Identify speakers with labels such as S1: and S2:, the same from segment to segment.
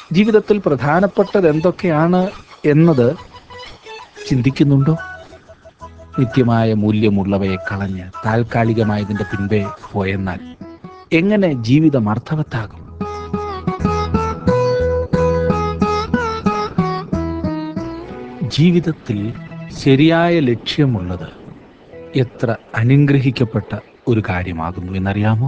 S1: ജീവിതത്തിൽ പ്രധാനപ്പെട്ടത് എന്തൊക്കെയാണ് എന്നത് ചിന്തിക്കുന്നുണ്ടോ? നിത്യമായ മൂല്യമുള്ളവയെ കളഞ്ഞ് താൽക്കാലികമായതിൻ്റെ പിൻപേ പോയെന്നാൽ എങ്ങനെ ജീവിതം അർത്ഥവത്താകും? ജീവിതത്തിൽ ശരിയായ ലക്ഷ്യമുള്ളത് എത്ര അനുഗ്രഹിക്കപ്പെട്ട ഒരു കാര്യമാകുന്നു എന്നറിയാമോ?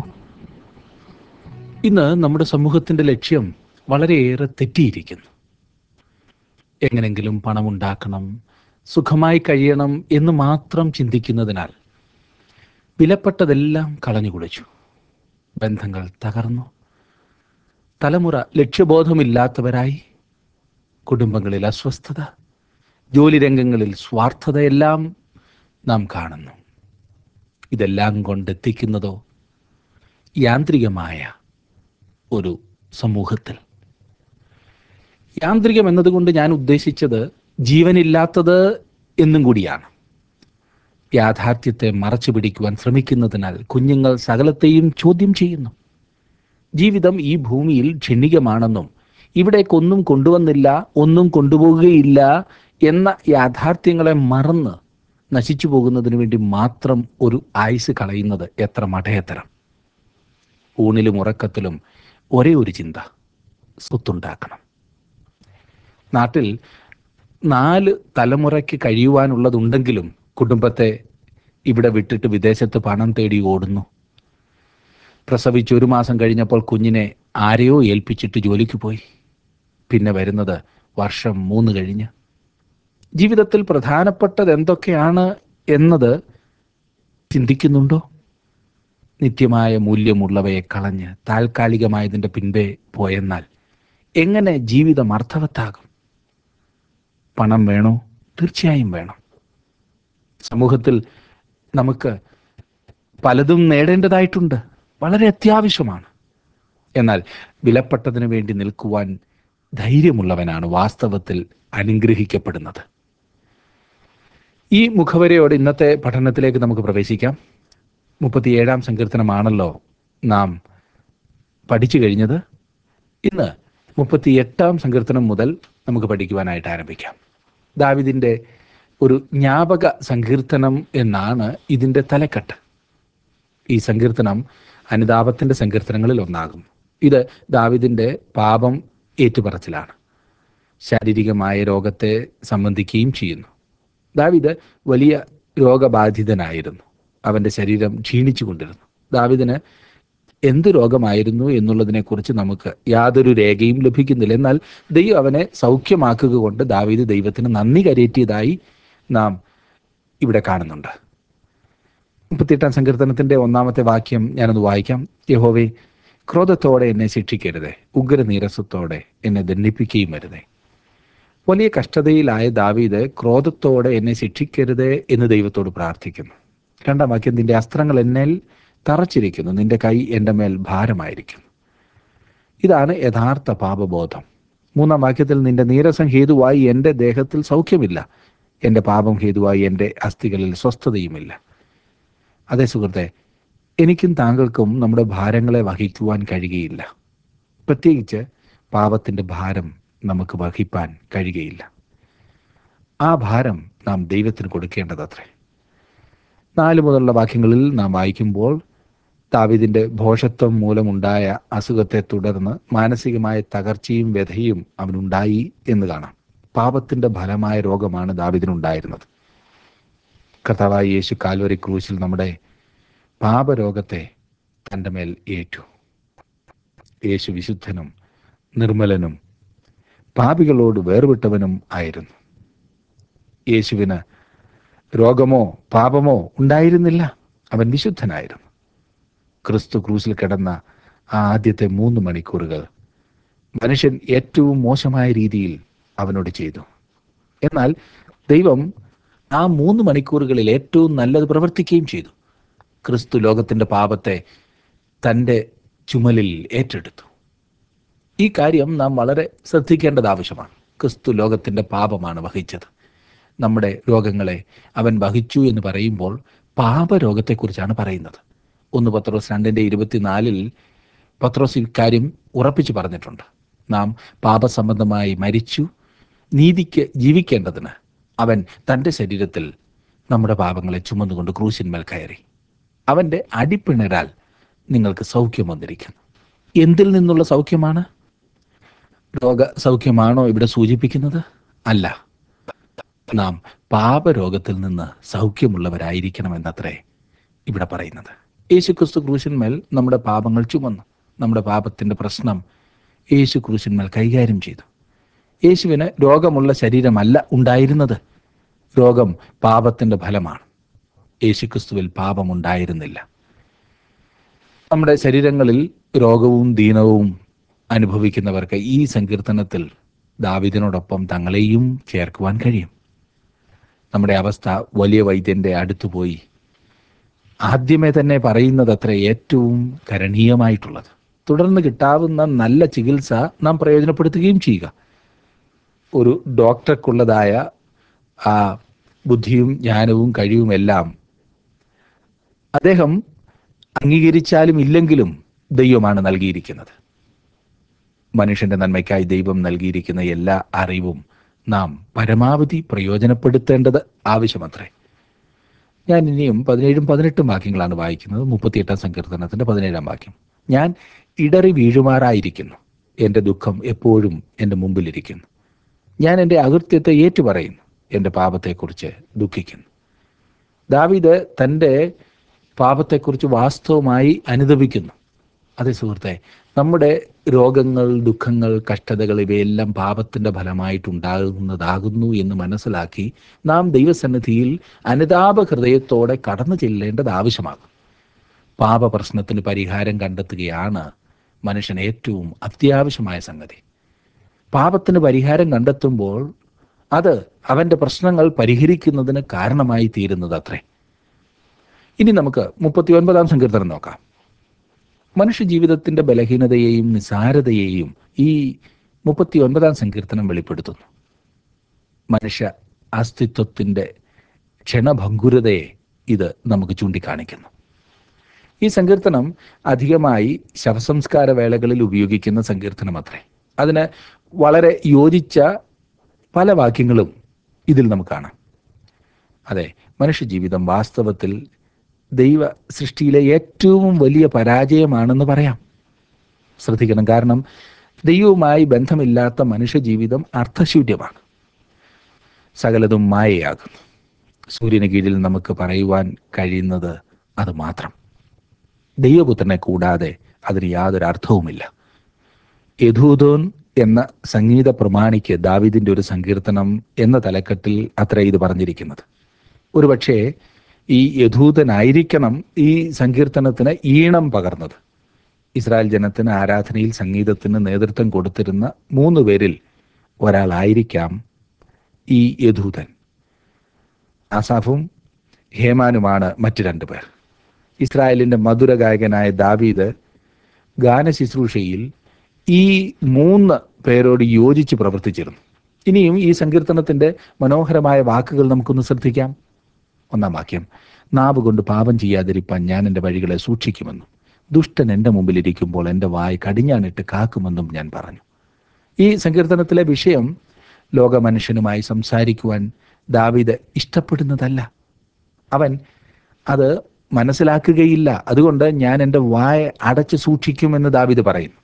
S1: ഇന്ന് നമ്മുടെ സമൂഹത്തിൻ്റെ ലക്ഷ്യം വളരെയേറെ തെറ്റിയിരിക്കുന്നു. എങ്ങനെങ്കിലും പണമുണ്ടാക്കണം, സുഖമായി കഴിയണം എന്ന് മാത്രം ചിന്തിക്കുന്നതിനാൽ വിലപ്പെട്ടതെല്ലാം കളഞ്ഞുകുളിച്ചു. ബന്ധങ്ങൾ തകർന്നു, തലമുറ ലക്ഷ്യബോധമില്ലാത്തവരായി, കുടുംബങ്ങളിൽ അസ്വസ്ഥത, ജോലി രംഗങ്ങളിൽ സ്വാർത്ഥതയെല്ലാം നാം കാണുന്നു. ഇതെല്ലാം കൊണ്ടെത്തിക്കുന്നതോ യാന്ത്രികമായ ഒരു സമൂഹത്തിൽ. യാന്ത്രികം എന്നതുകൊണ്ട് ഞാൻ ഉദ്ദേശിച്ചത് ജീവനില്ലാത്തത് എന്നും കൂടിയാണ്. യാഥാർത്ഥ്യത്തെ മറച്ചു പിടിക്കുവാൻ ശ്രമിക്കുന്നതിനാൽ കുഞ്ഞുങ്ങൾ സകലത്തെയും ചോദ്യം ചെയ്യുന്നു. ജീവിതം ഈ ഭൂമിയിൽ ക്ഷണികമാണെന്നും ഇവിടേക്കൊന്നും കൊണ്ടുവന്നില്ല, ഒന്നും കൊണ്ടുപോകുകയില്ല എന്ന യാഥാർത്ഥ്യങ്ങളെ മറന്ന് നശിച്ചു പോകുന്നതിന് വേണ്ടി മാത്രം ഒരു ആയുസ് കളയുന്നത് എത്ര മഠയത്തരം! ഊണിലും ഉറക്കത്തിലും ഒരേ ഒരു ചിന്ത, സ്വത്തുണ്ടാക്കണം. നാട്ടിൽ 4 തലമുറയ്ക്ക് കഴിയുവാനുള്ളതുണ്ടെങ്കിലും കുടുംബത്തെ ഇവിടെ വിട്ടിട്ട് വിദേശത്ത് പണം തേടി ഓടുന്നു. പ്രസവിച്ച് 1 മാസം കഴിഞ്ഞപ്പോൾ കുഞ്ഞിനെ ആരെയോ ഏൽപ്പിച്ചിട്ട് ജോലിക്ക് പോയി. പിന്നെ വരുന്നത് വർഷം 3 കഴിഞ്ഞ്. ജീവിതത്തിൽ പ്രധാനപ്പെട്ടത് എന്തൊക്കെയാണ് എന്നത് ചിന്തിക്കുന്നുണ്ടോ? നിത്യമായ മൂല്യമുള്ളവയെ കളഞ്ഞ് താൽക്കാലികമായതിൻ്റെ പിൻപേ പോയെന്നാൽ എങ്ങനെ ജീവിതം അർത്ഥവത്താകും? പണം വേണോ? തീർച്ചയായും വേണം. സമൂഹത്തിൽ നമുക്ക് പലതും നേടേണ്ടതായിട്ടുണ്ട്, വളരെ അത്യാവശ്യമാണ്. എന്നാൽ വിലപ്പെട്ടതിന് വേണ്ടി നിൽക്കുവാൻ ധൈര്യമുള്ളവനാണ് വാസ്തവത്തിൽ അനുഗ്രഹിക്കപ്പെടുന്നത്. ഈ മുഖവരയോടെ ഇന്നത്തെ പഠനത്തിലേക്ക് നമുക്ക് പ്രവേശിക്കാം. 37-ാം സങ്കീർത്തനമാണല്ലോ നാം പഠിച്ചു കഴിഞ്ഞത്. ഇന്ന് 38-ാം സങ്കീർത്തനം മുതൽ നമുക്ക് പഠിക്കുവാനായിട്ട് ആരംഭിക്കാം. ദാവീദിൻ്റെ ഒരു ജ്ഞാപക സങ്കീർത്തനം എന്നാണ് ഇതിൻ്റെ തലക്കെട്ട്. ഈ സങ്കീർത്തനം അനുതാപത്തിൻ്റെ സങ്കീർത്തനങ്ങളിൽ ഒന്നാകും. ഇത് ദാവീദിൻ്റെ പാപം ഏറ്റുപറച്ചിലാണ്. ശാരീരികമായ രോഗത്തെ സംബന്ധിക്കുകയും ചെയ്യുന്നു. ദാവീദ് വലിയ രോഗബാധിതനായിരുന്നു. അവൻ്റെ ശരീരം ക്ഷീണിച്ചു കൊണ്ടിരുന്നു. ദാവീദിന് എന്ത് രോഗമായിരുന്നു എന്നുള്ളതിനെക്കുറിച്ച് നമുക്ക് യാതൊരു രേഖയും ലഭിക്കുന്നില്ല. എന്നാൽ ദൈവം അവനെ സൗഖ്യമാക്കുക കൊണ്ട് ദാവീദ് ദൈവത്തിന് നന്ദി കരേറ്റിയതായി നാം ഇവിടെ കാണുന്നുണ്ട്. 38-ാം സങ്കീർത്തനത്തിൻ്റെ 1-ാമത്തെ വാക്യം ഞാനൊന്ന് വായിക്കാം. യഹോവേ, ക്രോധത്തോടെ എന്നെ ശിക്ഷിക്കരുതേ, ഉഗ്രനീരസത്തോടെ എന്നെ ദണ്ഡിപ്പിക്കുകയും വരുതേ. വലിയ കഷ്ടതയിലായ ദാവീദ് ക്രോധത്തോടെ എന്നെ ശിക്ഷിക്കരുതേ എന്ന് ദൈവത്തോട് പ്രാർത്ഥിക്കുന്നു. 2-ാം വാക്യം, നിന്റെ അസ്ത്രങ്ങൾ എന്നിൽ തറച്ചിരിക്കുന്നു, നിന്റെ കൈ എൻ്റെ മേൽ ഭാരമായിരിക്കുന്നു. ഇതാണ് യഥാർത്ഥ പാപബോധം. 3-ാം വാക്യത്തിൽ, നിന്റെ നീരസം ഹേതുവായി എൻ്റെ ദേഹത്തിൽ സൗഖ്യമില്ല, എൻ്റെ പാപം ഹേതുവായി എൻ്റെ അസ്ഥികളിൽ സ്വസ്ഥതയുമില്ല. അതേ സുഹൃത്തെ, എനിക്കും താങ്കൾക്കും നമ്മുടെ ഭാരങ്ങളെ വഹിക്കുവാൻ കഴിയുകയില്ല. പ്രത്യേകിച്ച് പാപത്തിൻ്റെ ഭാരം നമുക്ക് വഹിപ്പാൻ കഴിയുകയില്ല. ആ ഭാരം നാം ദൈവത്തിന് കൊടുക്കേണ്ടതത്രേ. 4 മുതലുള്ള വാക്യങ്ങളിൽ നാം വായിക്കുമ്പോൾ ദാവീദിൻ്റെ ഭോഷത്വം മൂലമുണ്ടായ അസുഖത്തെ തുടർന്ന് മാനസികമായ തകർച്ചയും വ്യഥയും അവനുണ്ടായി എന്ന് കാണാം. പാപത്തിൻ്റെ ഫലമായ രോഗമാണ് ദാവീദിനുണ്ടായിരുന്നത്. കർത്താവായ യേശു കാൽവരി ക്രൂശിൽ നമ്മുടെ പാപരോഗത്തെ തൻ്റെ മേൽ ഏറ്റു. യേശു വിശുദ്ധനും നിർമ്മലനും പാപികളോട് വേർവിട്ടവനും ആയിരുന്നു. യേശുവിന് രോഗമോ പാപമോ ഉണ്ടായിരുന്നില്ല. അവൻ വിശുദ്ധനായിരുന്നു. ക്രിസ്തു ക്രൂശിൽ കിടന്ന ആ ആദ്യത്തെ 3 മണിക്കൂറുകൾ മനുഷ്യൻ ഏറ്റവും മോശമായ രീതിയിൽ അവനോട് ചെയ്തു. എന്നാൽ ദൈവം ആ 3 മണിക്കൂറുകളിൽ ഏറ്റവും നല്ലത് പ്രവർത്തിക്കുകയും ചെയ്തു. ക്രിസ്തു ലോകത്തിൻ്റെ പാപത്തെ തൻ്റെ ചുമലിൽ ഏറ്റെടുത്തു. ഈ കാര്യം നാം വളരെ ശ്രദ്ധിക്കേണ്ടത് ആവശ്യമാണ്. ക്രിസ്തു ലോകത്തിൻ്റെ പാപമാണ് വഹിച്ചത്. നമ്മുടെ രോഗങ്ങളെ അവൻ വഹിച്ചു എന്ന് പറയുമ്പോൾ പാപരോഗത്തെക്കുറിച്ചാണ് പറയുന്നത്. 1 പത്രോസ് 2-ന്റെ 24 പത്രോസ് ഇക്കാര്യം ഉറപ്പിച്ചു പറഞ്ഞിട്ടുണ്ട്. നാം പാപസംബന്ധമായി മരിച്ചു നീതിക്ക് ജീവിക്കേണ്ടതിന് അവൻ തൻ്റെ ശരീരത്തിൽ നമ്മുടെ പാപങ്ങളെ ചുമന്നുകൊണ്ട് ക്രൂശിന്മേൽ കയറി. അവൻ്റെ അടിപ്പിണരാൽ നിങ്ങൾക്ക് സൗഖ്യം വന്നിരിക്കുന്നു. എന്തിൽ നിന്നുള്ള സൗഖ്യമാണ്? രോഗസൗഖ്യമാണോ ഇവിടെ സൂചിപ്പിക്കുന്നത്? അല്ല, നാം പാപരോഗത്തിൽ നിന്ന് സൗഖ്യമുള്ളവരായിരിക്കണമെന്നത്രേ ഇവിടെ പറയുന്നത്. യേശുക്രിസ്തു ക്രൂശന്മേൽ നമ്മുടെ പാപങ്ങൾ ചുമന്നു. നമ്മുടെ പാപത്തിൻ്റെ പ്രശ്നം യേശു ക്രൂശന്മേൽ കൈകാര്യം ചെയ്തു. യേശുവിന് രോഗമുള്ള ശരീരമല്ല ഉണ്ടായിരുന്നത്. രോഗം പാപത്തിൻ്റെ ഫലമാണ്. യേശുക്രിസ്തുവിൽ പാപമുണ്ടായിരുന്നില്ല. നമ്മുടെ ശരീരങ്ങളിൽ രോഗവും ദീനവും അനുഭവിക്കുന്നവർക്ക് ഈ സങ്കീർത്തനത്തിൽ ദാവീദിനോടൊപ്പം തങ്ങളെയും ചേർക്കുവാൻ കഴിയും. നമ്മുടെ അവസ്ഥ വലിയ വൈദ്യൻ്റെ അടുത്ത് പോയി ആദ്യമേ തന്നെ പറയുന്നത് അത്ര ഏറ്റവും കരണീയമായിട്ടുള്ളത്. തുടർന്ന് കിട്ടാവുന്ന നല്ല ചികിത്സ നാം പ്രയോജനപ്പെടുത്തുകയും ചെയ്യുക. ഒരു ഡോക്ടർക്കുള്ളതായ ആ ബുദ്ധിയും ജ്ഞാനവും കഴിവുമെല്ലാം അദ്ദേഹം അംഗീകരിച്ചാലും ഇല്ലെങ്കിലും ദൈവമാണ് നൽകിയിരിക്കുന്നത്. മനുഷ്യൻ്റെ നന്മയ്ക്കായി ദൈവം നൽകിയിരിക്കുന്ന എല്ലാ അറിവും നാം പരമാവധി പ്രയോജനപ്പെടുത്തേണ്ടത് ആവശ്യമത്രേ. ഞാൻ ഇനിയും 17ഉം 18ഉം വാക്യങ്ങളാണ് വായിക്കുന്നത്. 38-ാം സങ്കീർത്തനത്തിൻ്റെ 17-ാം വാക്യം: ഞാൻ ഇടറി വീഴുമാറായിരിക്കുന്നു, എൻ്റെ ദുഃഖം എപ്പോഴും എൻ്റെ മുമ്പിലിരിക്കുന്നു. ഞാൻ എൻ്റെ അകൃത്യത്തെ ഏറ്റുപറയുന്നു, എൻ്റെ പാപത്തെക്കുറിച്ച് ദുഃഖിക്കുന്നു. ദാവീദ് തൻ്റെ പാപത്തെക്കുറിച്ച് വാസ്തവമായി അനുതപിക്കുന്നു. അതേ സുഹൃത്തെ, നമ്മുടെ രോഗങ്ങൾ, ദുഃഖങ്ങൾ, കഷ്ടതകൾ ഇവയെല്ലാം പാപത്തിൻ്റെ ഫലമായിട്ടുണ്ടാകുന്നതാകുന്നു എന്ന് മനസ്സിലാക്കി നാം ദൈവസന്നിധിയിൽ അനുതാപ ഹൃദയത്തോടെ കടന്നു ചെല്ലേണ്ടത് ആവശ്യമാകും. പാപപ്രശ്നത്തിന് പരിഹാരം കണ്ടെത്തുകയാണ് മനുഷ്യന് ഏറ്റവും അത്യാവശ്യമായ സംഗതി. പാപത്തിന് പരിഹാരം കണ്ടെത്തുമ്പോൾ അത് അവൻ്റെ പ്രശ്നങ്ങൾ പരിഹരിക്കുന്നതിന് കാരണമായി തീരുന്നത് അത്രേ. ഇനി നമുക്ക് 39-ാം സങ്കീർത്തനം നോക്കാം. മനുഷ്യ ജീവിതത്തിൻ്റെ ബലഹീനതയെയും നിസാരതയെയും ഈ 39-ാം സങ്കീർത്തനം വെളിപ്പെടുത്തുന്നു. മനുഷ്യ അസ്തിത്വത്തിൻ്റെ ക്ഷണഭംഗുരതയെ ഇത് നമുക്ക് ചൂണ്ടിക്കാണിക്കുന്നു. ഈ സങ്കീർത്തനം അധികമായി ശവസംസ്കാര വേളകളിൽ ഉപയോഗിക്കുന്ന സങ്കീർത്തനം അത്രേ. അതിന് വളരെ യോജിച്ച പല വാക്യങ്ങളും ഇതിൽ നമുക്ക് കാണാം. അതെ, മനുഷ്യജീവിതം വാസ്തവത്തിൽ ദൈവ സൃഷ്ടിയിലെ ഏറ്റവും വലിയ പരാജയമാണെന്ന് പറയാം. ശ്രദ്ധിക്കണം, കാരണം ദൈവവുമായി ബന്ധമില്ലാത്ത മനുഷ്യജീവിതം അർത്ഥശൂന്യമാണ്. സകലതും മായയാകുന്നു. സൂര്യന് കീഴിൽ നമുക്ക് പറയുവാൻ കഴിയുന്നത് അത് മാത്രം. ദൈവപുത്രനെ കൂടാതെ അതിന് യാതൊരു അർത്ഥവുമില്ല. യദൂഥോൻ എന്ന സംഗീത പ്രമാണിക്ക് ദാവീദിൻ്റെ ഒരു സങ്കീർത്തനം എന്ന തലക്കെട്ടിൽ അത്ര ഇത് പറഞ്ഞിരിക്കുന്നത്. ഒരുപക്ഷേ ഈ യദൂഥനായിരിക്കണം ഈ സങ്കീർത്തനത്തിന് ഈണം പകർന്നത്. ഇസ്രായേൽ ജനത്തിന് ആരാധനയിൽ സംഗീതത്തിന് നേതൃത്വം കൊടുത്തിരുന്ന 3 പേരിൽ ഒരാളായിരിക്കാം ഈ യദൂഥൻ. ആസാഫും ഹേമാനുമാണ് മറ്റു 2 പേർ. ഇസ്രായേലിൻ്റെ മധുരഗായകനായ ദാവീദ് ഗാനശുശ്രൂഷയിൽ ഈ 3 പേരോട് യോജിച്ച് പ്രവർത്തിച്ചിരുന്നു. ഇനിയും ഈ സങ്കീർത്തനത്തിൻ്റെ മനോഹരമായ വാക്കുകൾ നമുക്കൊന്ന് ശ്രദ്ധിക്കാം. 1-ാം വാക്യം: നാവ് കൊണ്ട് പാപം ചെയ്യാതിരിപ്പാൻ ഞാൻ എൻ്റെ വഴികളെ സൂക്ഷിക്കുമെന്നും ദുഷ്ടൻ എൻ്റെ മുമ്പിലിരിക്കുമ്പോൾ എൻ്റെ വായ് കടിഞ്ഞാണിട്ട് കാക്കുമെന്നും ഞാൻ പറഞ്ഞു. ഈ സങ്കീർത്തനത്തിലെ വിഷയം ലോക മനുഷ്യനുമായി സംസാരിക്കുവാൻ ദാവീദ് ഇഷ്ടപ്പെടുന്നതല്ല. അവൻ അത് മനസ്സിലാക്കുകയില്ല. അതുകൊണ്ട് ഞാൻ എൻ്റെ വായ അടച്ച് സൂക്ഷിക്കുമെന്ന് ദാവീദ് പറയുന്നു.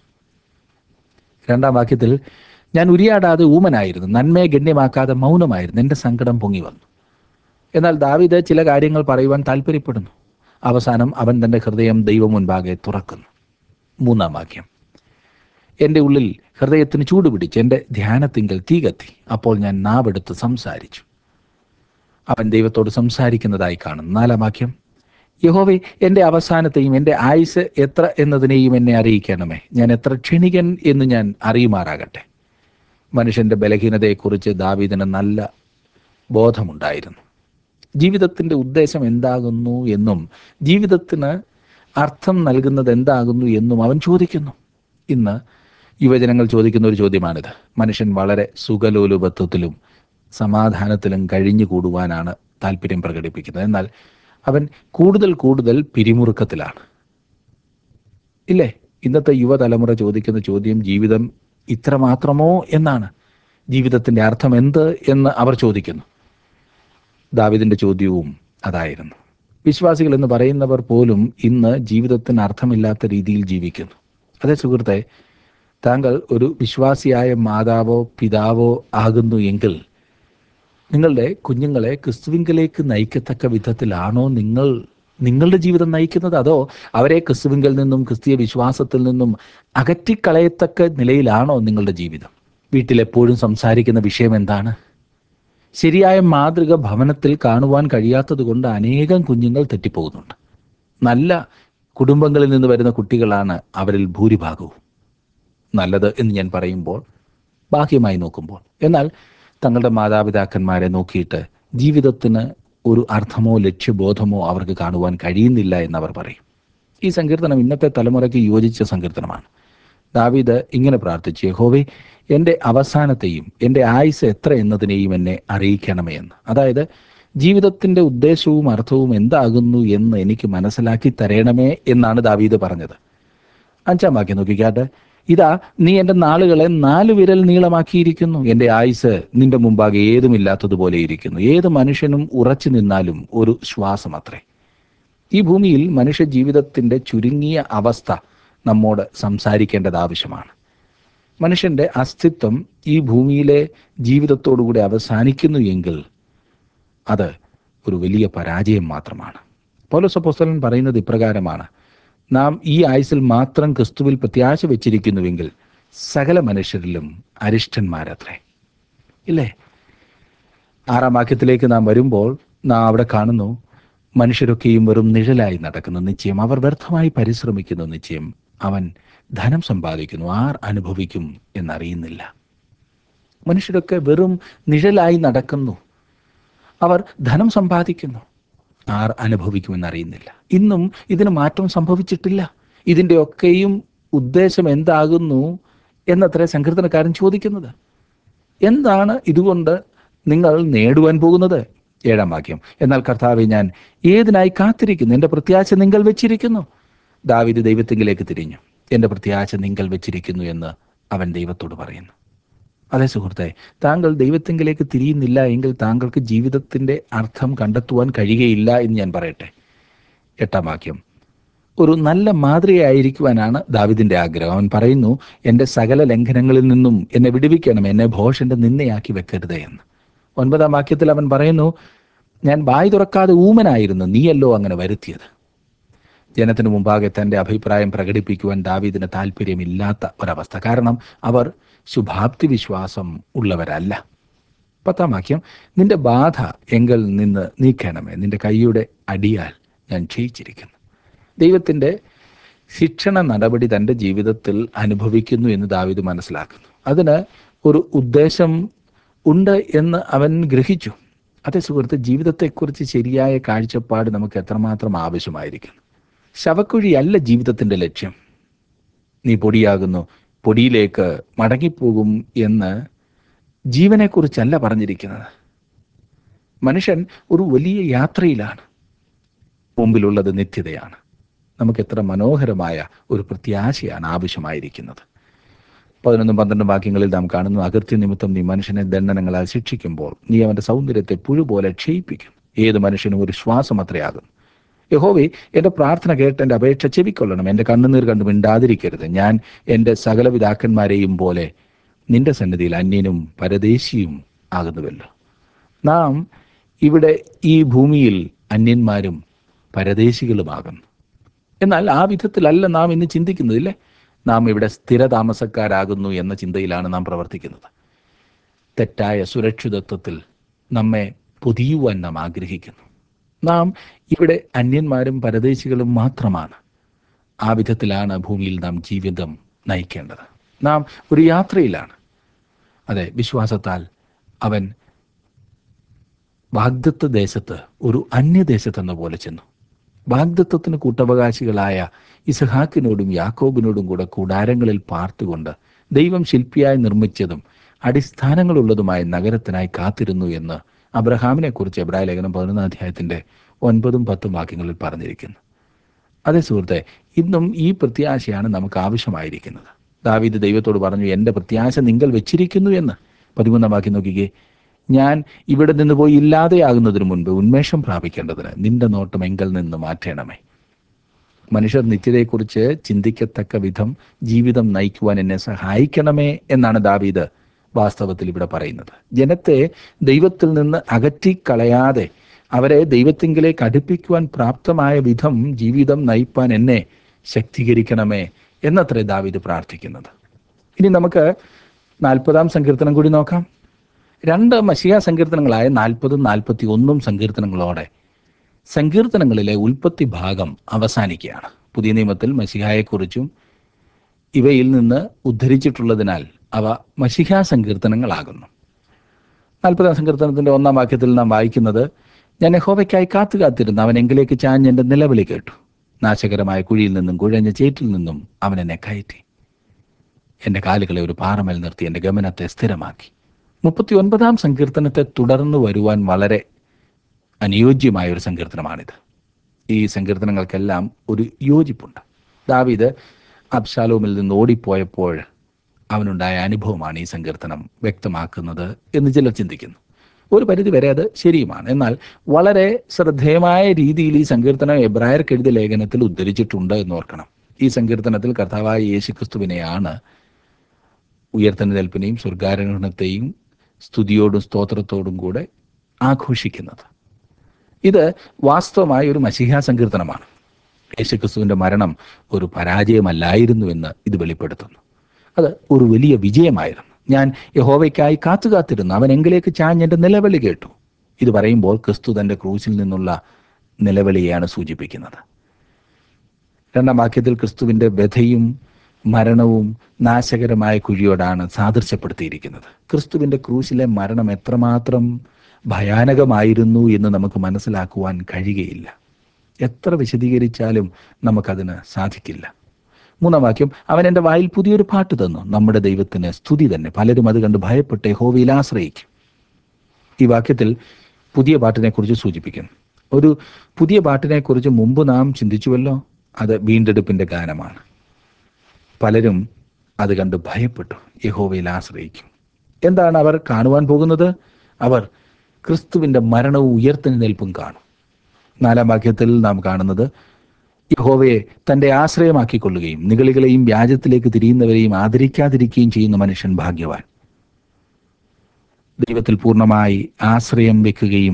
S1: 2-ാം വാക്യത്തിൽ: ഞാൻ ഉരിയാടാതെ ഊമനായിരുന്നു, നന്മയെ ഗണ്യമാക്കാതെ മൗനമായിരുന്നു, എൻ്റെ സങ്കടം പൊങ്ങി വന്നു. എന്നാൽ ദാവീദ് ചില കാര്യങ്ങൾ പറയുവാൻ താല്പര്യപ്പെടുന്നു. അവസാനം അവൻ തൻ്റെ ഹൃദയം ദൈവം മുൻപാകെ തുറക്കുന്നു. 3-ാം വാക്യം: എൻ്റെ ഉള്ളിൽ ഹൃദയത്തിന് ചൂടുപിടിച്ച് എൻ്റെ ധ്യാനത്തിങ്കൽ തീ കത്തി. അപ്പോൾ ഞാൻ നാവെടുത്ത് സംസാരിച്ചു. അവൻ ദൈവത്തോട് സംസാരിക്കുന്നതായി കാണുന്നു. 4-ാം വാക്യം: യഹോവേ, എൻ്റെ അവസാനത്തെയും എൻ്റെ ആയുസ് എത്ര എന്നതിനെയും എന്നെ അറിയിക്കണമേ. ഞാൻ എത്ര ക്ഷണികൻ എന്ന് ഞാൻ അറിയുമാറാകട്ടെ. മനുഷ്യൻ്റെ ബലഹീനതയെക്കുറിച്ച് ദാവീദിന് നല്ല ബോധമുണ്ടായിരുന്നു. ജീവിതത്തിൻ്റെ ഉദ്ദേശം എന്താകുന്നു എന്നും ജീവിതത്തിന് അർത്ഥം നൽകുന്നത് എന്താകുന്നു എന്നും അവൻ ചോദിക്കുന്നു. ഇന്ന് യുവജനങ്ങൾ ചോദിക്കുന്ന ഒരു ചോദ്യമാണിത്. മനുഷ്യൻ വളരെ സുഖലോലുപത്വത്തിലും സമാധാനത്തിലും കഴിഞ്ഞു കൂടുവാനാണ് താല്പര്യം പ്രകടിപ്പിക്കുന്നത്. എന്നാൽ അവൻ കൂടുതൽ പിരിമുറുക്കത്തിലാണ്. ഇല്ലേ? ഇന്നത്തെ യുവതലമുറ ചോദിക്കുന്ന ചോദ്യം ജീവിതം ഇത്ര മാത്രമോ എന്നാണ്. ജീവിതത്തിൻ്റെ അർത്ഥം എന്ത് എന്ന് അവർ ചോദിക്കുന്നു. ദാവീദിന്റെ ചോദ്യവും അതായിരുന്നു. വിശ്വാസികൾ എന്ന് പറയുന്നവർ പോലും ഇന്ന് ജീവിതത്തിന് അർത്ഥമില്ലാത്ത രീതിയിൽ ജീവിക്കുന്നു. അതേ സുഹൃത്തെ, താങ്കൾ ഒരു വിശ്വാസിയായ മാതാവോ പിതാവോ ആകുന്നു എങ്കിൽ നിങ്ങളുടെ കുഞ്ഞുങ്ങളെ ക്രിസ്തുവിങ്കലേക്ക് നയിക്കത്തക്ക വിധത്തിലാണോ നിങ്ങളുടെ ജീവിതം നയിക്കുന്നത്? അതോ അവരെ ക്രിസ്തുവിങ്കിൽ നിന്നും ക്രിസ്തീയ വിശ്വാസത്തിൽ നിന്നും അകറ്റിക്കളയത്തക്ക നിലയിലാണോ നിങ്ങളുടെ ജീവിതം? വീട്ടിലെപ്പോഴും സംസാരിക്കുന്ന വിഷയം എന്താണ്? ശരിയായ മാതൃക ഭവനത്തിൽ കാണുവാൻ കഴിയാത്തത് കൊണ്ട് അനേകം കുഞ്ഞുങ്ങൾ തെറ്റിപ്പോകുന്നുണ്ട്. നല്ല കുടുംബങ്ങളിൽ നിന്ന് വരുന്ന കുട്ടികളാണ് അവരിൽ ഭൂരിഭാഗവും. നല്ലത് എന്ന് ഞാൻ പറയുമ്പോൾ ബാഹ്യമായി നോക്കുമ്പോൾ. എന്നാൽ തങ്ങളുടെ മാതാപിതാക്കന്മാരെ നോക്കിയിട്ട് ജീവിതത്തിന് ഒരു അർത്ഥമോ ലക്ഷ്യബോധമോ അവർക്ക് കാണുവാൻ കഴിയുന്നില്ല എന്നവർ പറയും. ഈ സങ്കീർത്തനം ഇന്നത്തെ തലമുറയ്ക്ക് യോജിച്ച സങ്കീർത്തനമാണ്. ദാവീദ് ഇങ്ങനെ പ്രാർത്ഥിച്ചു: യഹോവേ, എൻ്റെ അവസാനത്തെയും എൻ്റെ ആയുസ് എത്ര എന്നതിനെയും എന്നെ അറിയിക്കണമേ എന്ന്. അതായത് ജീവിതത്തിൻ്റെ ഉദ്ദേശവും അർത്ഥവും എന്താകുന്നു എന്ന് എനിക്ക് മനസ്സിലാക്കി തരണമേ എന്നാണ് ദാവീദ് പറഞ്ഞത്. 5-ാം വാക്യം നോക്കിക്കാട്ടെ. ഇതാ, നീ എൻ്റെ നാളുകളെ 4 വിരൽ നീളമാക്കിയിരിക്കുന്നു. എൻ്റെ ആയുസ് നിന്റെ മുമ്പാകെ ഏതുമില്ലാത്തതുപോലെ ഇരിക്കുന്നു. ഏത് മനുഷ്യനും ഉറച്ചു നിന്നാലും ഒരു ശ്വാസം അത്രേ. ഈ ഭൂമിയിൽ മനുഷ്യ ജീവിതത്തിൻ്റെ ചുരുങ്ങിയ അവസ്ഥ നമ്മോട് സംസാരിക്കേണ്ടത് ആവശ്യമാണ്. മനുഷ്യൻ്റെ അസ്തിത്വം ഈ ഭൂമിയിലെ ജീവിതത്തോടുകൂടി അവസാനിക്കുന്നു എങ്കിൽ അത് ഒരു വലിയ പരാജയം മാത്രമാണ്. പൗലോസ് അപ്പോസ്തലൻ പറയുന്നത് ഇപ്രകാരമാണ്: നാം ഈ ആയുസ്സിൽ മാത്രം ക്രിസ്തുവിൽ പ്രത്യാശ വെച്ചിരിക്കുന്നുവെങ്കിൽ സകല മനുഷ്യരിലും അരിഷ്ടന്മാരത്രേ. ഇല്ലേ? 6-ാം വാക്യത്തിലേക്ക് നാം വരുമ്പോൾ നാം അവിടെ കാണുന്നു: മനുഷ്യരൊക്കെയും വെറും നിഴലായി നടക്കുന്നു നിശ്ചയം, അവർ വ്യർത്ഥമായി പരിശ്രമിക്കുന്നു നിശ്ചയം, അവൻ ധനം സമ്പാദിക്കുന്നു, ആർ അനുഭവിക്കും എന്നറിയുന്നില്ല. മനുഷ്യരൊക്കെ വെറും നിഴലായി നടക്കുന്നു, അവർ ധനം സമ്പാദിക്കുന്നു, ആർ അനുഭവിക്കുമെന്നറിയുന്നില്ല. ഇന്നും ഇതിന് മാറ്റം സംഭവിച്ചിട്ടില്ല. ഇതിൻ്റെ ഒക്കെയും ഉദ്ദേശം എന്താകുന്നു എന്നത്ര സങ്കീർത്തനക്കാരൻ ചോദിക്കുന്നത്. എന്താണ് ഇതുകൊണ്ട് നിങ്ങൾ നേടുവാൻ പോകുന്നത്? 7-ാം വാക്യം. എന്നാൽ കർത്താവെ, ഞാൻ ഏതിനായി കാത്തിരിക്കുന്നു? എൻ്റെ പ്രത്യാശ നിങ്ങൾ വെച്ചിരിക്കുന്നു. ദാവീദ് ദൈവത്തിങ്കിലേക്ക് തിരിഞ്ഞു. എൻ്റെ പ്രത്യാശ നിങ്ങൾ വെച്ചിരിക്കുന്നു എന്ന് അവൻ ദൈവത്തോട് പറയുന്നു. അതേ സുഹൃത്തെ, താങ്കൾ ദൈവത്തിങ്കിലേക്ക് തിരിയുന്നില്ല എങ്കിൽ താങ്കൾക്ക് ജീവിതത്തിൻ്റെ അർത്ഥം കണ്ടെത്തുവാൻ കഴിയുകയില്ല എന്ന് ഞാൻ പറയട്ടെ. 8-ാം വാക്യം. ഒരു നല്ല മാതൃകയായിരിക്കുവാനാണ് ദാവീദിന്റെ ആഗ്രഹം. അവൻ പറയുന്നു: എൻ്റെ സകല ലംഘനങ്ങളിൽ നിന്നും എന്നെ വിടുവിക്കണം, എന്നെ ഭോഷന്റെ നിന്നയാക്കി വെക്കരുതേ എന്ന്. 9-ാം വാക്യത്തിൽ അവൻ പറയുന്നു: ഞാൻ വായ് തുറക്കാതെ ഊമനായിരുന്നു, നീയല്ലോ അങ്ങനെ വരുത്തിയത്. ജനത്തിന് മുമ്പാകെ തൻ്റെ അഭിപ്രായം പ്രകടിപ്പിക്കുവാൻ ദാവീദിന് താല്പര്യമില്ലാത്ത ഒരവസ്ഥ. കാരണം അവർ ശുഭാപ്തി വിശ്വാസം ഉള്ളവരല്ല. 10-ാം വാക്യം. നിന്റെ ബാധ എങ്കിൽ നിന്ന് നീക്കണമേ, നിന്റെ കൈയുടെ അടിയാൽ ഞാൻ ക്ഷയിച്ചിരിക്കുന്നു. ദൈവത്തിൻ്റെ ശിക്ഷണ നടപടി തൻ്റെ ജീവിതത്തിൽ അനുഭവിക്കുന്നു എന്ന് ദാവീദ് മനസ്സിലാക്കുന്നു. അതിന് ഒരു ഉദ്ദേശം ഉണ്ട് എന്ന് അവൻ ഗ്രഹിച്ചു. അതേ സുഹൃത്ത്, ജീവിതത്തെക്കുറിച്ച് ശരിയായ കാഴ്ചപ്പാട് നമുക്ക് എത്രമാത്രം ആവശ്യമായിരിക്കുന്നു. ശവക്കുഴിയല്ല ജീവിതത്തിൻ്റെ ലക്ഷ്യം. നീ പൊടിയാകുന്നു, പൊടിയിലേക്ക് മടങ്ങിപ്പോകും എന്ന് ജീവനെക്കുറിച്ചല്ല പറഞ്ഞിരിക്കുന്നത്. മനുഷ്യൻ ഒരു വലിയ യാത്രയിലാണ്. മുമ്പിലുള്ളത് നിത്യതയാണ്. നമുക്ക് എത്ര മനോഹരമായ ഒരു പ്രത്യാശയാണ് ആവശ്യമായിരിക്കുന്നത്. 11-12 വാക്യങ്ങളിൽ നാം കാണുന്നു: അകൃത്യ നിമിത്തം നീ മനുഷ്യനെ ദണ്ഡനങ്ങളാൽ ശിക്ഷിക്കുമ്പോൾ നീ അവൻ്റെ സൗന്ദര്യത്തെ പുഴുപോലെ ക്ഷയിപ്പിക്കും. ഏത് മനുഷ്യനും ഒരു ശ്വാസം അത്രയാകും. യഹോവേ, എൻ്റെ പ്രാർത്ഥന കേട്ട് എൻ്റെ അപേക്ഷ ചെവിക്കൊള്ളണം. എൻ്റെ കണ്ണുനീർ കണ്ടു മിണ്ടാതിരിക്കരുത്. ഞാൻ എൻ്റെ സകല പിതാക്കന്മാരെയും പോലെ നിന്റെ സന്നിധിയിൽ അന്യനും പരദേശിയും ആകുന്നുവല്ലോ. നാം ഇവിടെ ഈ ഭൂമിയിൽ അന്യന്മാരും പരദേശികളുമാകുന്നു. എന്നാൽ ആ വിധത്തിലല്ല നാം ഇന്ന് ചിന്തിക്കുന്നതില്ലേ. നാം ഇവിടെ സ്ഥിരതാമസക്കാരാകുന്നു എന്ന ചിന്തയിലാണ് നാം പ്രവർത്തിക്കുന്നത്. തെറ്റായ സുരക്ഷിതത്വത്തിൽ നമ്മെ പൊതിയുവാൻ നാം ആഗ്രഹിക്കുന്നു. നാം ഇവിടെ അന്യന്മാരും പരദേശികളും മാത്രമാണ്. ആ വിധത്തിലാണ് ഭൂമിയിൽ നാം ജീവിതം നയിക്കേണ്ടത്. നാം ഒരു യാത്രയിലാണ്. അതെ, വിശ്വാസത്താൽ അവൻ വാഗ്ദത്ത ദേശത്ത് ഒരു അന്യദേശത്തെന്ന പോലെ ചെന്നു. വാഗ്ദത്തത്തിന് കൂട്ടവകാശികളായ ഇസഹാക്കിനോടും യാക്കോബിനോടും കൂടെ കൂടാരങ്ങളിൽ പാർത്തുകൊണ്ട് ദൈവം ശില്പിയായി നിർമ്മിച്ചതും അടിസ്ഥാനങ്ങളുള്ളതുമായ നഗരത്തിനായി കാത്തിരുന്നു എന്ന് അബ്രഹാമിനെ കുറിച്ച് എബ്രായ ലേഖനം 11-ാം അധ്യായത്തിന്റെ 9-10 വാക്യങ്ങളിൽ പറഞ്ഞിരിക്കുന്നു. അതേ സുഹൃത്തെ, ഇന്നും ഈ പ്രത്യാശയാണ് നമുക്ക് ആവശ്യമായിരിക്കുന്നത്. ദാവീദ് ദൈവത്തോട് പറഞ്ഞു, എൻ്റെ പ്രത്യാശ നിങ്ങൾ വെച്ചിരിക്കുന്നു എന്ന്. 13 വാക്യം നോക്കിക്കേ, ഞാൻ ഇവിടെ നിന്ന് പോയി ഇല്ലാതെയാകുന്നതിന് മുൻപ് ഉന്മേഷം പ്രാപിക്കേണ്ടതിന് നിന്റെ നോട്ടം എങ്കിൽ നിന്ന് മാറ്റണമേ. മനുഷ്യർ നിത്യതയെക്കുറിച്ച് ചിന്തിക്കത്തക്ക വിധം ജീവിതം നയിക്കുവാൻ എന്നെ സഹായിക്കണമേ എന്നാണ് ദാവീദ് വാസ്തവത്തിൽ ഇവിടെ പറയുന്നത്. ജനത്തെ ദൈവത്തിൽ നിന്ന് അകറ്റിക്കളയാതെ അവരെ ദൈവത്തിങ്കിലേക്ക് അടുപ്പിക്കുവാൻ പ്രാപ്തമായ വിധം ജീവിതം നയിപ്പാൻ എന്നെ ശക്തീകരിക്കണമേ എന്നത്രേ ദാവീദ് പ്രാർത്ഥിക്കുന്നത്. ഇനി നമുക്ക് 40 സങ്കീർത്തനം കൂടി നോക്കാം. 2 മശിഹ സങ്കീർത്തനങ്ങളായ 40 41 സങ്കീർത്തനങ്ങളോടെ സങ്കീർത്തനങ്ങളിലെ ഉൽപ്പത്തി ഭാഗം അവസാനിക്കുകയാണ്. പുതിയ നിയമത്തിൽ മശിഹായെക്കുറിച്ചും ഇവയിൽ നിന്ന് ഉദ്ധരിച്ചിട്ടുള്ളതിനാൽ അവ മശിഹ സങ്കീർത്തനങ്ങളാകുന്നു. 40 സങ്കീർത്തനത്തിന്റെ 1 വാക്യത്തിൽ നാം വായിക്കുന്നത്, ഞാൻ യഹോവയ്ക്കായി കാത്തുകാത്തിരുന്നു, അവൻ എങ്കിലേക്ക് ചാഞ്ഞ് എൻ്റെ നിലവിളി കേട്ടു. നാശകരമായ കുഴിയിൽ നിന്നും കുഴഞ്ഞ ചേറ്റിൽ നിന്നും അവൻ എന്നെ കയറ്റി. എൻ്റെ കാലുകളെ ഒരു പാറമേൽ നിർത്തി എൻ്റെ ഗമനത്തെ സ്ഥിരമാക്കി. 39 സങ്കീർത്തനത്തെ തുടർന്ന് വരുവാൻ വളരെ അനുയോജ്യമായ ഒരു സങ്കീർത്തനമാണിത്. ഈ സങ്കീർത്തനങ്ങൾക്കെല്ലാം ഒരു യോജിപ്പുണ്ട്. ദാവീദ് അബ്ശാലോമിൽ നിന്ന് ഓടിപ്പോയപ്പോൾ അവനുണ്ടായ അനുഭവമാണ് ഈ സങ്കീർത്തനം വ്യക്തമാക്കുന്നത് എന്ന് ചിലർ ചിന്തിക്കുന്നു. ഒരു പരിധി വരെ അത് ശരിയുമാണ്. എന്നാൽ വളരെ ശ്രദ്ധേയമായ രീതിയിൽ ഈ സങ്കീർത്തനം എബ്രായർക്ക് എഴുതിയ ലേഖനത്തിൽ ഉദ്ധരിച്ചിട്ടുണ്ട് എന്നോർക്കണം. ഈ സങ്കീർത്തനത്തിൽ കർത്താവായ യേശുക്രിസ്തുവിനെയാണ് ഉയർത്തെഴുന്നേൽപ്പിനെയും സ്വർഗാരോഹണത്തെയും സ്തുതിയോടും സ്തോത്രത്തോടും കൂടെ ആഘോഷിക്കുന്നത്. ഇത് വാസ്തവമായ ഒരു മശിഹാ സങ്കീർത്തനമാണ്. യേശുക്രിസ്തുവിൻ്റെ മരണം ഒരു പരാജയമല്ലായിരുന്നു എന്ന് ഇത് വെളിപ്പെടുത്തുന്നു. അത് ഒരു വലിയ വിജയമായിരുന്നു. ഞാൻ യഹോവയ്ക്കായി കാത്തുകാത്തിരുന്നു, അവൻ എങ്കിലേക്ക് ചാഞ്ഞ് എൻ്റെ നിലവിളി കേട്ടു. ഇത് പറയുമ്പോൾ ക്രിസ്തു തൻ്റെ ക്രൂശിൽ നിന്നുള്ള നിലവിളിയാണ് സൂചിപ്പിക്കുന്നത്. 2 വാക്യത്തിൽ ക്രിസ്തുവിൻ്റെ വ്യഥയും മരണവും നാശകരമായ കുഴിയോടാണ് സാദൃശ്യപ്പെടുത്തിയിരിക്കുന്നത്. ക്രിസ്തുവിൻ്റെ ക്രൂശിലെ മരണം എത്രമാത്രം ഭയാനകമായിരുന്നു എന്ന് നമുക്ക് മനസ്സിലാക്കുവാൻ കഴിയുകയില്ല. എത്ര വിശദീകരിച്ചാലും നമുക്കതിന് സാധിക്കില്ല. 3 വാക്യം, അവൻ എൻ്റെ വായിൽ പുതിയൊരു പാട്ട് തന്നു, നമ്മുടെ ദൈവത്തിന് സ്തുതി തന്നെ. പലരും അത് കണ്ട് ഭയപ്പെട്ട് യഹോവയിൽ ആശ്രയിക്കും. ഈ വാക്യത്തിൽ പുതിയ പാട്ടിനെ കുറിച്ച് സൂചിപ്പിക്കുന്നു. ഒരു പുതിയ പാട്ടിനെ കുറിച്ച് മുമ്പ് നാം ചിന്തിച്ചുവല്ലോ, അത് വീണ്ടെടുപ്പിൻ്റെ ഗാനമാണ്. പലരും അത് കണ്ട് ഭയപ്പെട്ടു യഹോവയിൽ ആശ്രയിക്കും. എന്താണ് അവർ കാണുവാൻ പോകുന്നത്? അവർ ക്രിസ്തുവിൻ്റെ മരണവും ഉയർത്തെഴുന്നേൽപ്പും കാണും. 4 വാക്യത്തിൽ നാം കാണുന്നത്, യഹോവയെ തൻ്റെ ആശ്രയമാക്കിക്കൊള്ളുകയും നിഗളികളെയും വ്യാജത്തിലേക്ക് തിരിയുന്നവരെയും ആദരിക്കാതിരിക്കുകയും ചെയ്യുന്ന മനുഷ്യൻ ഭാഗ്യവാൻ. ദൈവത്തിൽ പൂർണ്ണമായി ആശ്രയം വെക്കുകയും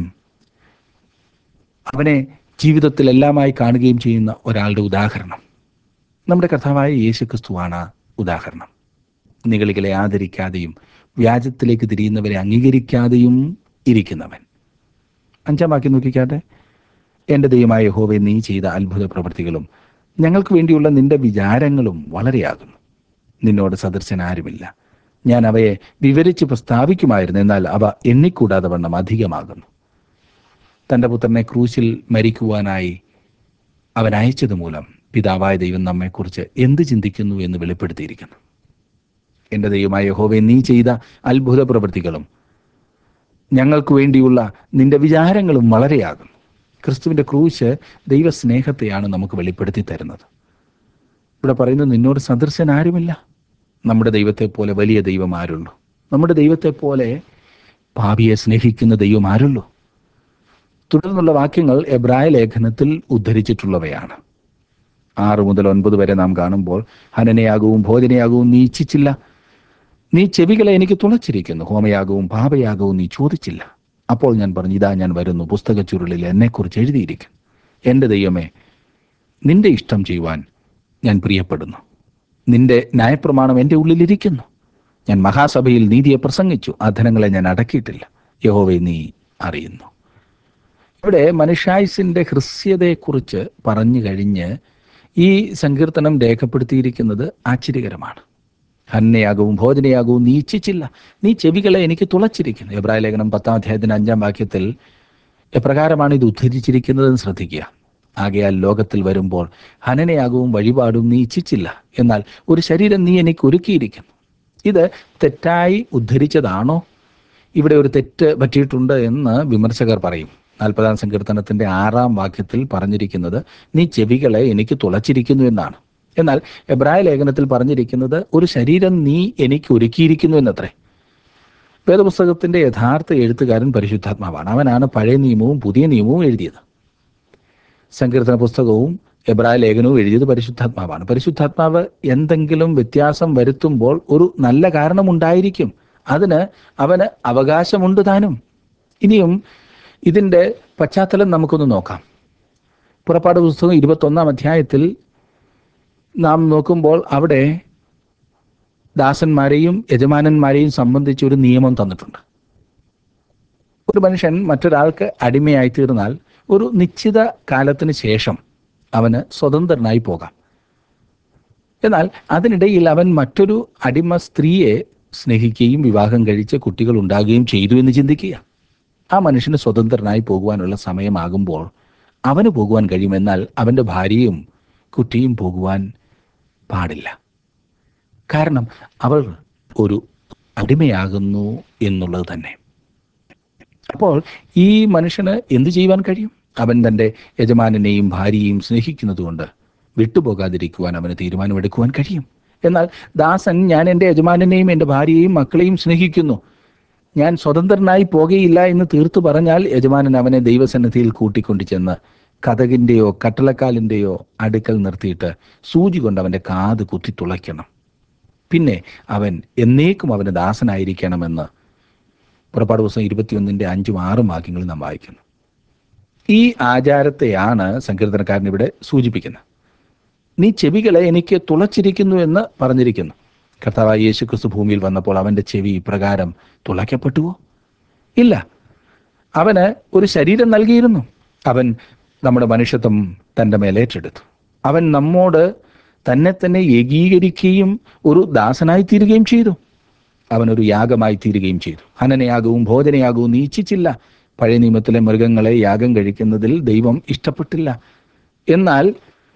S1: അവനെ ജീവിതത്തിൽ എല്ലാമായി കാണുകയും ചെയ്യുന്ന ഒരാളുടെ ഉദാഹരണം നമ്മുടെ കർത്താവായ യേശുക്രിസ്തുവാണ്. ഉദാഹരണം, നിഗളികളെ ആദരിക്കാതെയും വ്യാജത്തിലേക്ക് തിരിയുന്നവരെ അംഗീകരിക്കാതെയും ഇരിക്കുന്നവൻ. 5 വാക്യം നോക്കിക്കാട്ടെ, എൻ്റെ ദൈവമായ യഹോവേ, നീ ചെയ്ത അത്ഭുത പ്രവൃത്തികളും ഞങ്ങൾക്ക് വേണ്ടിയുള്ള നിന്റെ വിചാരങ്ങളും വളരെയാകുന്നു. നിന്നോട് സദൃശൻ ആരുമില്ല. ഞാൻ അവയെ വിവരിച്ച് പ്രസ്താവിക്കുമായിരുന്നു, എന്നാൽ അവ എണ്ണിക്കൂടാതെ വണ്ണം അധികമാകുന്നു. തൻ്റെ പുത്രനെ ക്രൂശിൽ മരിക്കുവാനായി അവൻ അയച്ചതുമൂലം പിതാവായ ദൈവം നമ്മെക്കുറിച്ച് എന്ത് ചിന്തിക്കുന്നു എന്ന് വെളിപ്പെടുത്തിയിരിക്കുന്നു. എൻ്റെ ദൈവമായ യഹോവേ, നീ ചെയ്ത അത്ഭുത പ്രവൃത്തികളും ഞങ്ങൾക്ക് വേണ്ടിയുള്ള നിന്റെ വിചാരങ്ങളും വളരെയാകുന്നു. ക്രിസ്തുവിൻ്റെ ക്രൂശ് ദൈവസ്നേഹത്തെയാണ് നമുക്ക് വെളിപ്പെടുത്തി തരുന്നത്. ഇവിടെ പറയുന്നത്, നിന്നോട് സദൃശൻ ആരുമില്ല. നമ്മുടെ ദൈവത്തെ പോലെ വലിയ ദൈവം ആരുള്ളൂ? നമ്മുടെ ദൈവത്തെ പോലെ പാപിയെ സ്നേഹിക്കുന്ന ദൈവം ആരുള്ളൂ? തുടർന്നുള്ള വാക്യങ്ങൾ എബ്രായ ലേഖനത്തിൽ ഉദ്ധരിച്ചിട്ടുള്ളവയാണ്. 6 മുതൽ 9 വരെ നാം കാണുമ്പോൾ, ഹനനയാകവും ഭോജനയാകവും നീ ഇച്ഛിച്ചില്ല, നീ ചെവികളെ എനിക്ക് തുളച്ചിരിക്കുന്നു, ഹോമയാകവും പാപയാകവും നീ ചോദിച്ചില്ല. അപ്പോൾ ഞാൻ പറഞ്ഞു, ഇതാ ഞാൻ വരുന്നു, പുസ്തകച്ചുരുളിൽ എന്നെക്കുറിച്ച് എഴുതിയിരിക്കുന്നു. എൻ്റെ ദൈവമേ, നിന്റെ ഇഷ്ടം ചെയ്യുവാൻ ഞാൻ പ്രിയപ്പെടുന്നു. നിന്റെ ന്യായപ്രമാണം എൻ്റെ ഉള്ളിലിരിക്കുന്നു. ഞാൻ മഹാസഭയിൽ നീതിയെ പ്രസംഗിച്ചു, അധരങ്ങളെ ഞാൻ അടക്കിയിട്ടില്ല. യഹോവേ, നീ അറിയുന്നു. ഇവിടെ മനുഷ്യായുസിൻ്റെ ഹൃസ്യതയെക്കുറിച്ച് പറഞ്ഞു കഴിഞ്ഞ് ഈ സങ്കീർത്തനം രേഖപ്പെടുത്തിയിരിക്കുന്നത് ആശ്ചര്യകരമാണ്. ഹന്നയാകവും ഭോജനയാകവും നീ ഇച്ഛിച്ചില്ല, നീ ചെവികളെ എനിക്ക് തുളച്ചിരിക്കുന്നു. എബ്രായ ലേഖനം 10 അധ്യായത്തിന് 5 വാക്യത്തിൽ എപ്രകാരമാണ് ഇത് ഉദ്ധരിച്ചിരിക്കുന്നതെന്ന് ശ്രദ്ധിക്കുക. ആകയാൽ ലോകത്തിൽ വരുമ്പോൾ ഹനനയാകവും വഴിപാടും നീ ഇച്ഛിച്ചില്ല, എന്നാൽ ഒരു ശരീരം നീ എനിക്ക് ഒരുക്കിയിരിക്കുന്നു. ഇത് തെറ്റായി ഉദ്ധരിച്ചതാണോ? ഇവിടെ ഒരു തെറ്റ് പറ്റിയിട്ടുണ്ട് എന്ന് വിമർശകർ പറയും. 40 സങ്കീർത്തനത്തിൻ്റെ 6 വാക്യത്തിൽ പറഞ്ഞിരിക്കുന്നത് നീ ചെവികളെ എനിക്ക് തുളച്ചിരിക്കുന്നു എന്നാണ്. എന്നാൽ എബ്രായ ലേഖനത്തിൽ പറഞ്ഞിരിക്കുന്നത് ഒരു ശരീരം നീ എനിക്ക് ഒരുക്കിയിരിക്കുന്നു എന്നത്രേ. വേദപുസ്തകത്തിന്റെ യഥാർത്ഥ എഴുത്തുകാരൻ പരിശുദ്ധാത്മാവാണ്. അവനാണ് പഴയ നിയമവും പുതിയ നിയമവും എഴുതിയത്. സങ്കീർത്തന പുസ്തകവും എബ്രായ ലേഖനവും എഴുതിയത് പരിശുദ്ധാത്മാവാണ്. പരിശുദ്ധാത്മാവ് എന്തെങ്കിലും വ്യത്യാസം വരുത്തുമ്പോൾ ഒരു നല്ല കാരണമുണ്ടായിരിക്കും. അതിന് അവന് അവകാശമുണ്ട് താനും. ഇനിയും ഇതിൻ്റെ പശ്ചാത്തലം നമുക്കൊന്ന് നോക്കാം. പുറപ്പാട് പുസ്തകം 21 അധ്യായത്തിൽ നാം നോക്കുമ്പോൾ അവിടെ ദാസന്മാരെയും യജമാനന്മാരെയും സംബന്ധിച്ച് ഒരു നിയമം തന്നിട്ടുണ്ട്. ഒരു മനുഷ്യൻ മറ്റൊരാൾക്ക് അടിമയായി തീർന്നാൽ ഒരു നിശ്ചിത കാലത്തിന് ശേഷം അവന് സ്വതന്ത്രനായി പോകാം. എന്നാൽ അതിനിടയിൽ അവൻ മറ്റൊരു അടിമ സ്ത്രീയെ സ്നേഹിക്കുകയും വിവാഹം കഴിച്ച് കുട്ടികൾ ഉണ്ടാകുകയും ചെയ്തു എന്ന് ചിന്തിക്കുക. ആ മനുഷ്യന് സ്വതന്ത്രനായി പോകുവാനുള്ള സമയമാകുമ്പോൾ അവന് പോകുവാൻ കഴിയും. എന്നാൽ അവൻ്റെ ഭാര്യയും കുട്ടിയും പോകുവാൻ പാടില്ല. കാരണം അവൾ ഒരു അടിമയാകുന്നു എന്നുള്ളത് തന്നെ. അപ്പോൾ ഈ മനുഷ്യന് എന്തു ചെയ്യുവാൻ കഴിയും? അവൻ തൻ്റെ യജമാനെയും ഭാര്യയെയും സ്നേഹിക്കുന്നത് കൊണ്ട് വിട്ടുപോകാതിരിക്കുവാൻ അവന് തീരുമാനമെടുക്കുവാൻ കഴിയും. എന്നാൽ ദാസൻ, ഞാൻ എൻ്റെ യജമാനെയും എൻ്റെ ഭാര്യയെയും മക്കളെയും സ്നേഹിക്കുന്നു, ഞാൻ സ്വതന്ത്രനായി പോകുകയില്ല എന്ന് തീർത്തു പറഞ്ഞാൽ യജമാനൻ അവനെ ദൈവസന്നിധിയിൽ കൂട്ടിക്കൊണ്ടു ചെന്ന് കതകിൻ്റെയോ കട്ടളക്കാലിൻ്റെയോ അടുക്കൽ നിർത്തിയിട്ട് സൂചി കൊണ്ട് അവൻ്റെ കാത് കുത്തി തുളയ്ക്കണം. പിന്നെ അവൻ എന്നേക്കും അവന് ദാസനായിരിക്കണമെന്ന് പുറപ്പാട് പുസ്തകം 21-ന്റെ 5ഉം 6ഉം വാക്യങ്ങളിൽ നാം വായിക്കുന്നു. ഈ ആചാരത്തെയാണ് സങ്കീർത്തനക്കാരൻ ഇവിടെ സൂചിപ്പിക്കുന്നത്. നീ ചെവികളെ എനിക്ക് തുളച്ചിരിക്കുന്നു എന്ന് പറഞ്ഞിരിക്കുന്നു. കർത്താവായ യേശുക്രിസ്തു ഭൂമിയിൽ വന്നപ്പോൾ അവൻ്റെ ചെവി ഇപ്രകാരം തുളയ്ക്കപ്പെട്ടുവോ? ഇല്ല. അവന് ഒരു ശരീരം നൽകിയിരുന്നു. അവൻ നമ്മുടെ മനുഷ്യത്വം തൻ്റെ മേലേറ്റെടുത്തു. അവൻ നമ്മോട് തന്നെ തന്നെ ഏകീകരിക്കുകയും ഒരു ദാസനായി തീരുകയും ചെയ്തു. അവനൊരു യാഗമായി തീരുകയും ചെയ്തു. ഹനനയാഗവും ഭോജനയാഗവും നീ ഇച്ഛിച്ചില്ല. പഴയ നിയമത്തിലെ മൃഗങ്ങളെ യാഗം കഴിക്കുന്നതിൽ ദൈവം ഇഷ്ടപ്പെട്ടില്ല. എന്നാൽ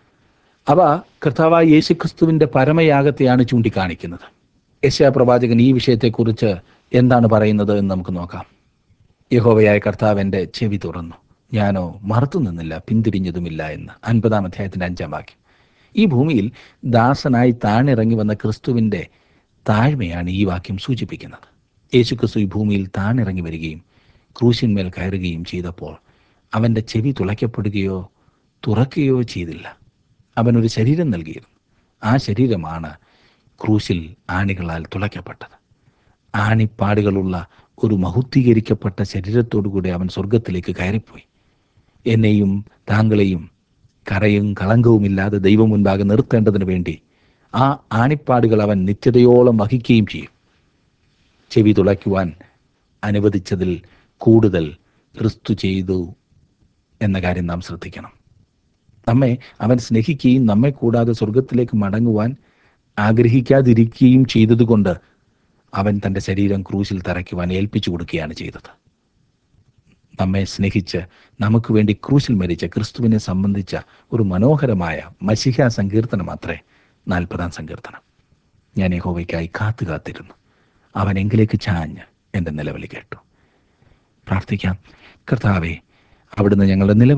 S1: അവ കർത്താവായ യേശുക്രിസ്തുവിൻ്റെ പരമയാഗത്തെയാണ് ചൂണ്ടിക്കാണിക്കുന്നത്. യെശയ്യാ പ്രവാചകൻ ഈ വിഷയത്തെക്കുറിച്ച് എന്താണ് പറയുന്നത് എന്ന് നമുക്ക് നോക്കാം. യഹോവയായ കർത്താവ് എൻ്റെ ചെവി തുറന്നു, ഞാനോ മറുത്തു നിന്നില്ല, പിന്തിരിഞ്ഞതുമില്ല എന്ന് 50-ാം അധ്യായത്തിൻ്റെ 5-ാം വാക്യം. ഈ ഭൂമിയിൽ ദാസനായി താണിറങ്ങി വന്ന ക്രിസ്തുവിൻ്റെ താഴ്മയാണ് ഈ വാക്യം സൂചിപ്പിക്കുന്നത്. യേശുക്രിസ്തു ഈ ഭൂമിയിൽ താണിറങ്ങി വരികയും ക്രൂശിന്മേൽ കയറുകയും ചെയ്തപ്പോൾ അവൻ്റെ ചെവി തുളയ്ക്കപ്പെടുകയോ തുറക്കുകയോ ചെയ്തില്ല. അവനൊരു ശരീരം നൽകിയിരുന്നു. ആ ശരീരമാണ് ക്രൂശിൽ ആണികളാൽ തുളയ്ക്കപ്പെട്ടത്. ആണിപ്പാടുകളുള്ള ഒരു മഹത്വീകരിക്കപ്പെട്ട ശരീരത്തോടുകൂടി അവൻ സ്വർഗത്തിലേക്ക് കയറിപ്പോയി. എന്നെയും താങ്കളെയും കറയും കളങ്കവുമില്ലാതെ ദൈവം മുൻപാകെ നിർത്തേണ്ടതിന് വേണ്ടി ആ ആണിപ്പാടുകൾ അവൻ നിത്യതയോളം വഹിക്കുകയും ചെയ്യും. ചെവി തുളയ്ക്കുവാൻ അനുവദിച്ചതിൽ കൂടുതൽ ക്രിസ്തു ചെയ്തു എന്ന കാര്യം നാം ശ്രദ്ധിക്കണം. നമ്മെ അവൻ സ്നേഹിക്കുകയും നമ്മെ കൂടാതെ സ്വർഗത്തിലേക്ക് മടങ്ങുവാൻ ആഗ്രഹിക്കാതിരിക്കുകയും ചെയ്തതുകൊണ്ട് അവൻ തൻ്റെ ശരീരം ക്രൂശിൽ തറയ്ക്കുവാൻ ഏൽപ്പിച്ചു കൊടുക്കുകയാണ് ചെയ്തത്. നമ്മെ സ്നേഹിച്ച് നമുക്ക് വേണ്ടി ക്രൂശിൽ മരിച്ച ക്രിസ്തുവിനെ സംബന്ധിച്ച ഒരു മനോഹരമായ മശിഹാ സങ്കീർത്തനം അത്രേ 40-ാം സങ്കീർത്തനം. ഞാൻ യഹോവയ്ക്കായി കാത്തിരുന്നു, അവൻ എങ്കിലേക്ക് ചാഞ്ഞ് എൻ്റെ നിലവിളി കേട്ടു. പ്രാർത്ഥിക്കാം. കർത്താവേ, അവിടുന്ന് ഞങ്ങളുടെ നിലവിളി